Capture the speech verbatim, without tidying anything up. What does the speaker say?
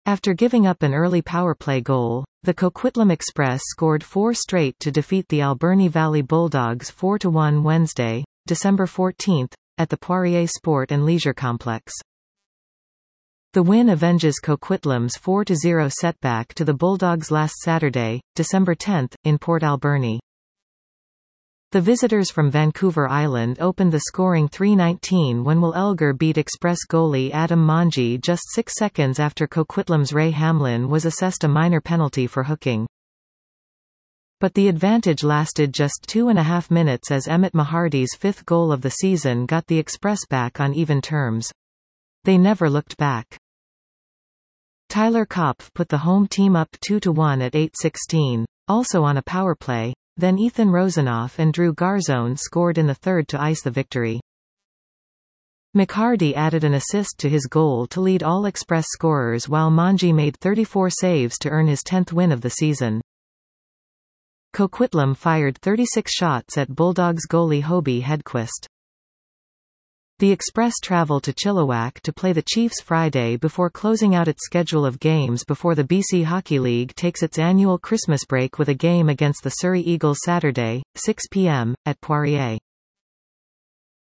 After giving up an early powerplay goal, the Coquitlam Express scored four straight to defeat the Alberni Valley Bulldogs four to one Wednesday, December fourteenth, at the Poirier Sport and Leisure Complex. The win avenges Coquitlam's four to zero setback to the Bulldogs last Saturday, December tenth, in Port Alberni. The visitors from Vancouver Island opened the scoring three nineteen when Will Elgar beat Express goalie Adam Monge just six seconds after Coquitlam's Ray Hamlin was assessed a minor penalty for hooking. But the advantage lasted just two and a half minutes as Emmett Mahardy's fifth goal of the season got the Express back on even terms. They never looked back. Tyler Kopf put the home team up two to one at eight sixteen, also on a power play. Then Ethan Rosenoff and Drew Garzone scored in the third to ice the victory. McHardy added an assist to his goal to lead all Express scorers while Monge made thirty-four saves to earn his tenth win of the season. Coquitlam fired thirty-six shots at Bulldogs goalie Hobie Hedquist. The Express traveled to Chilliwack to play the Chiefs Friday before closing out its schedule of games before the B C Hockey League takes its annual Christmas break with a game against the Surrey Eagles Saturday, six p m, at Poirier.